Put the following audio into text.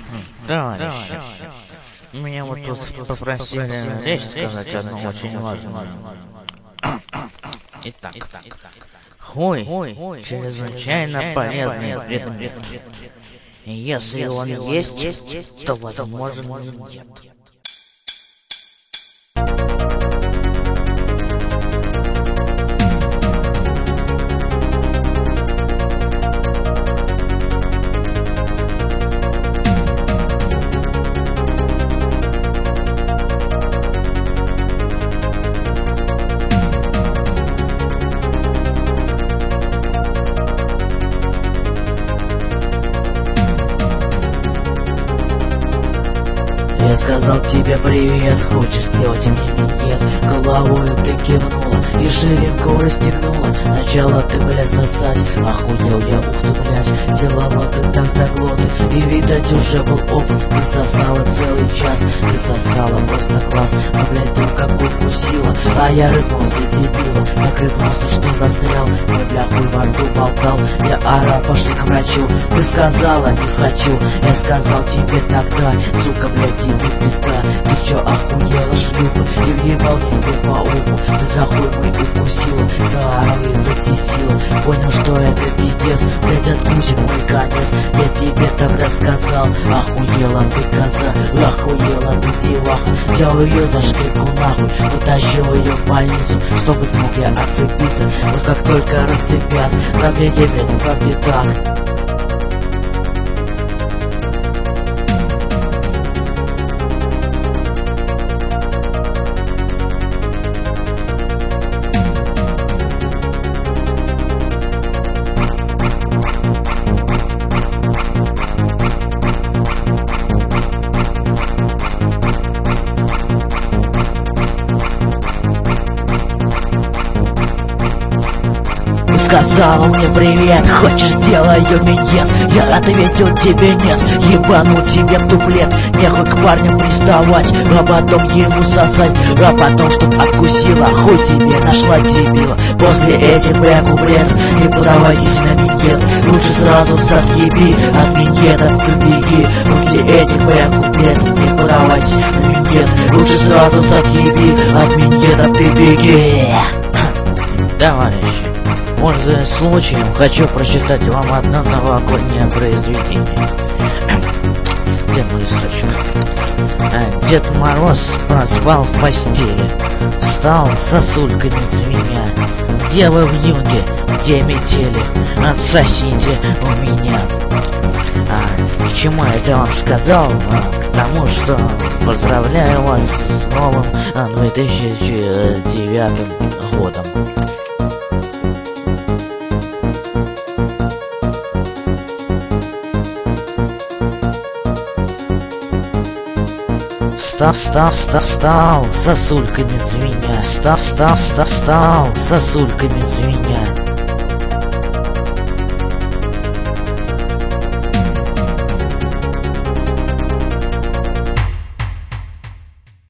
Товарищи, меня вот тут попросили речь сказать одну очень важную. Итак, хуй чрезвычайно полезный предмет. И если он есть, то возможен нет. Я сказал тебе привет, хочешь сделать мне минет? Головою ты кивнула и ширинку расстегнула. Сначала ты, блядь, сосать, охуел я, ух ты, блядь. Делала ты так заглоты, и, видать, уже был опыт. Ты сосала целый час, ты сосала просто класс. А, блядь, вдруг как укусила, а я рыпнулся, дебила. Так рыпнулся, что застрял, мой бля хуй во рту болтал. Я орал, пошли к врачу, ты сказала не хочу. Я сказал тебе тогда, сука, блядь, тебе пизда. Ты чё охуела, шлюха? И въебал тебе по уху. Ты за хуй мой укусила, заорал изо всей силы. Понял, что это пиздец, блядь, откусит мой конец. Я тебе тогда сказал, охуела ты коза, охуела ты деваха. Взял ее за шкирку нахуй, потащил ее в больницу, чтобы смог я отцепиться. Вот как только расцепят, на беде, блядь, по пятак. Сказала мне привет, хочешь сделаю минет? Я ответил тебе нет, ебану тебе в дуплет. Нехуй к парням приставать, а потом ему сосать. А потом, чтоб откусила, хуй тебе нашла дебила. После этих, бля, куплетов не подавайтесь на минет. Лучше сразу отъеби, от минетов ты беги. После этих, бля, куплетов не подавайтесь на минет. Лучше сразу отъеби, от минетов ты беги. Товарищи, пользуясь случаем, хочу прочитать вам одно новогоднее произведение. Где мой листочек? Дед Мороз проспал в постели, встал сосульками звеня. Девы в юге, где метели, отсосите у меня. К чему я это вам сказал? К тому, что поздравляю вас с новым 2009 годом. Встал, сосульками звеня. Встал, сосульками звеня.